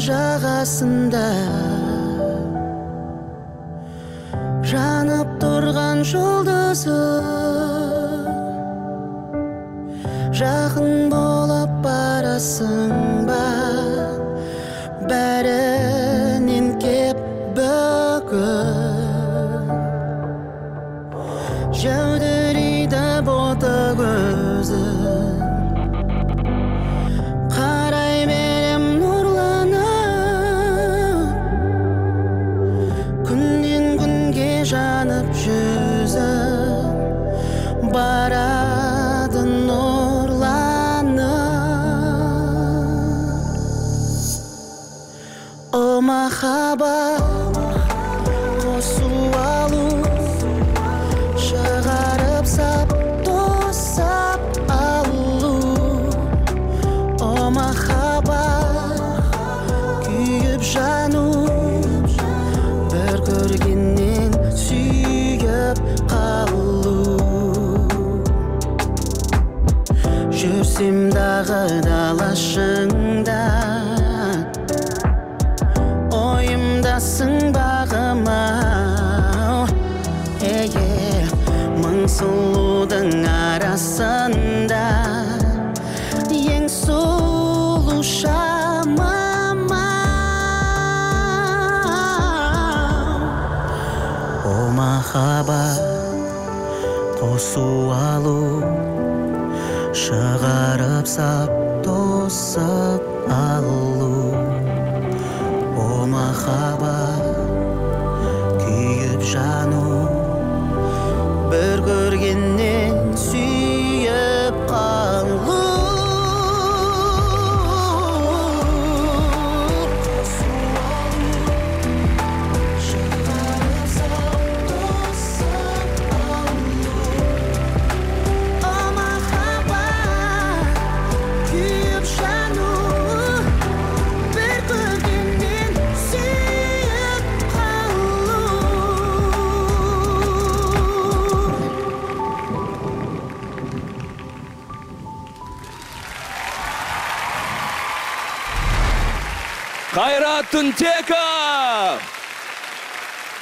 жағасында жанып тұрған жұлдызы жақын болып барасың ба бәрінен кеп бүгін жәудірейді бота көзің қарай берем нұрланып күннен күнге жанып жүзіп барады нұрланып о махаббат қосу алу шығарып сап тосап алу о махаббат күйіп жану бір көргеннен сүйіп қалу жүрсем дағы далашыңда ойымдасың бағыма мың сұлудың арасында ең сұлу шамам о махаббат қосу алу шығарып сап тосып алу о махаббат күйіп жану бір көргеннен сүйіп қалу Қайрат Түнтеков!